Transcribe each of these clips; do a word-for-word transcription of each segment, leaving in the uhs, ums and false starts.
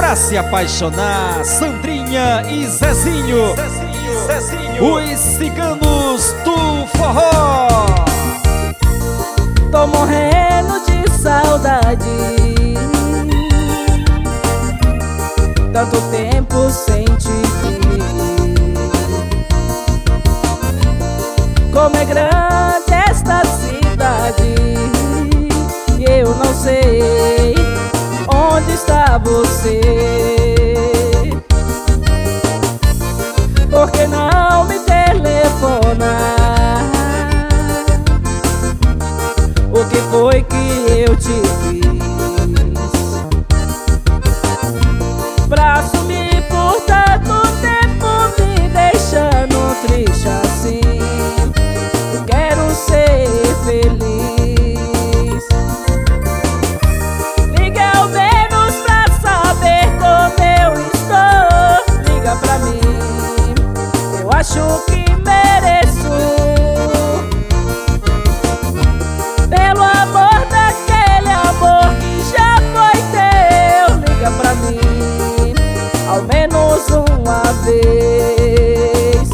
pra se apaixonar, Sandrinha e Zezinho, Zezinho, Zezinho. Os ciganos do forró. Tô morrendo de saudade, tanto tempo sem te ver. Como é grande esta cidade, e eu não sei onde está você. Por que não me telefona? O que foi que eu te fiz pra sumir por tanto tempo, me deixando triste assim? Eu quero ser feliz. Liga ao menos pra saber como eu estou. Liga pra mim, eu acho que mereço. Pelo amor daquele amor que já foi teu, liga pra mim, ao menos uma vez.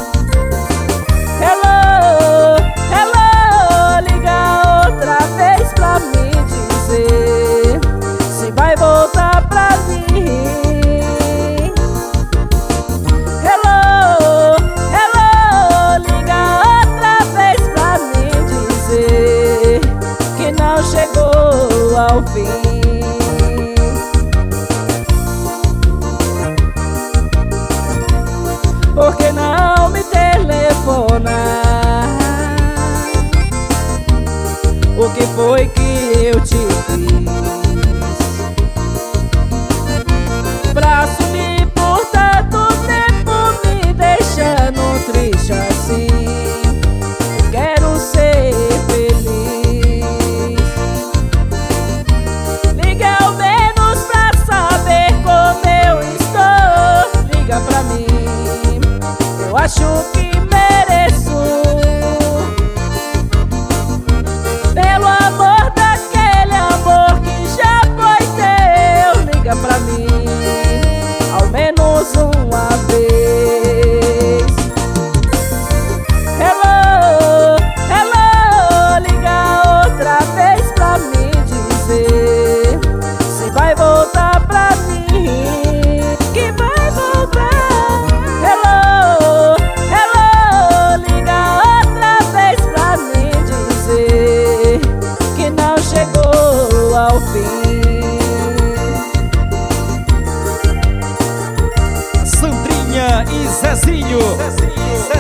Hello, hello, liga outra vez pra me dizer se vai voltar pra mim. Hello, hello, liga outra vez pra me dizer que não chegou ao fim. Por que não me telefona? O que foi que eu te fiz pra sumir por tanto tempo, me deixando triste assim? Quero ser feliz. Liga ao menos pra saber como eu estou. Liga pra mim, eu acho que mereço. Pelo amor daquele amor que já foi teu, liga pra mim, ao menos uma vez. Hello, hello, liga outra vez pra me dizer se vai voltar pra mim, que vai voltar. Hello, hello, liga outra vez pra me dizer que não chegou ao fim. Sandrinha e Zezinho, Zezinho, Zezinho.